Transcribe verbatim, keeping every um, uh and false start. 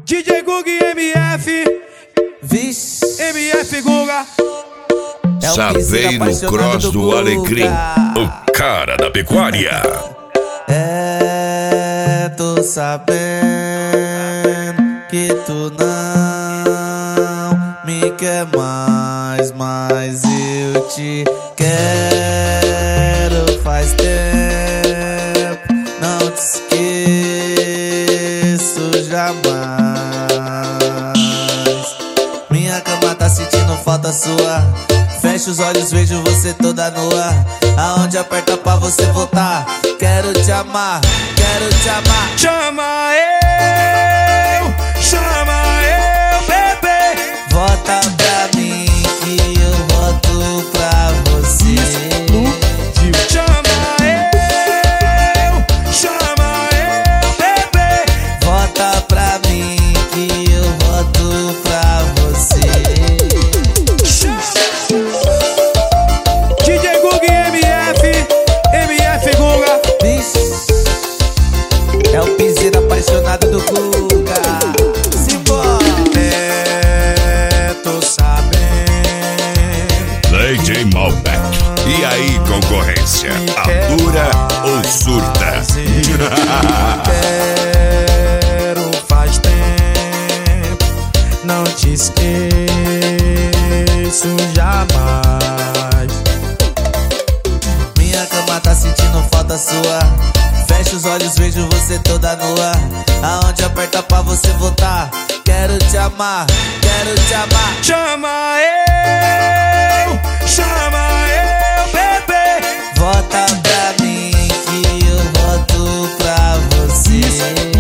D J Guga e M F. Vixe. M F Guga. É Saveiro Cross do, do Alecrim, o cara da pecuária. É, tô sabendo que tu não me quer mais, mas eu te quero faz tempo. Não te esqueço jamais. Minha cama tá sentindo falta sua. Fecho os olhos, vejo você toda nua. Aonde aperta pra você voltar. Quero te amar, quero te amar. Chama eu, chama eu, bebê. Volta pra mim que eu volto pra você. Chama eu, chama eu, bebê. Volta pra mim que eu volto pra você. D J Guga e M F, M F Guga. Vixe, é o piseiro apaixonado do Guga. Simbora. É, tô sabendo. D J Malbec. E aí, concorrência? Atura ou surta? Quero faz tempo. Não te esqueço jamais. Minha cama tá sentindo falta sua. Fecho os olhos, vejo você toda nua. Aonde aperta pra você voltar. Quero te amar, quero te amar. Chama eu, chama eu, bebê. Volta pra mim que eu volto pra você.